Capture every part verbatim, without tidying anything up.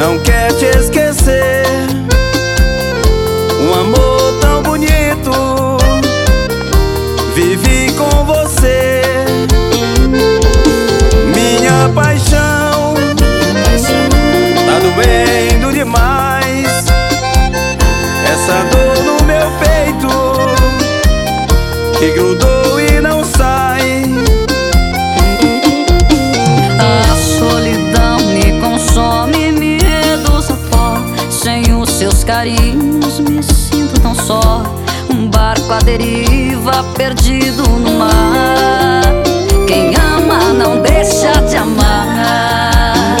não quer te esquecer. Um amor tão bonito, vivi com você. Minha paixão tá doendo demais. Essa dor no meu peito que grudou e não sai. A solidão me consome, me reduz a pó. Sem os seus carinhos me sinto tão só. Um barco à deriva, perdido no mar. Quem ama não deixa de amar.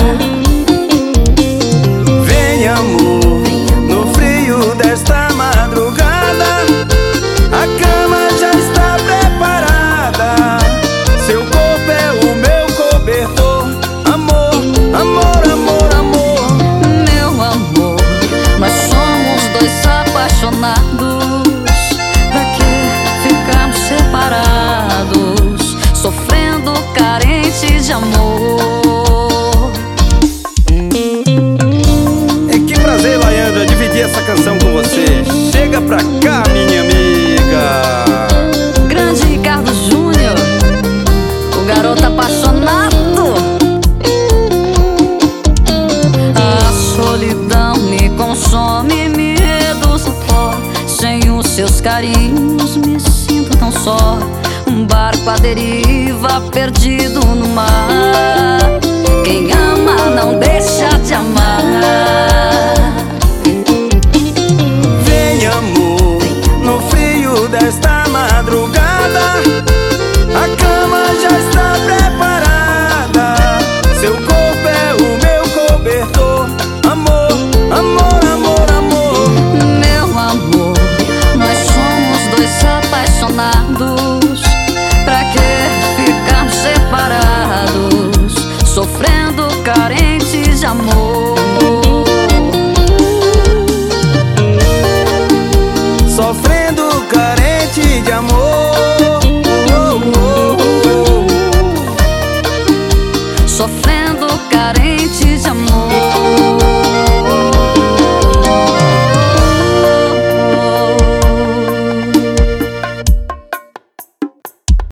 Vem, amor, no frio desta madrugada, a cama já está preparada. Seu corpo é o meu cobertor. Amor, amor, amor, amor. Meu amor, nós somos dois apaixonados. Pra que ficarmos separados, sofrendo carentes de amor? É que prazer, Layandra, dividir essa canção com você. Chega pra cá, minha amiga. O grande Ricardo Júnior, o garoto apaixonado. A solidão me consome, me reduz a pó. Sem os seus carinhos me sinto tão só. Um barco à deriva, perdido no mar.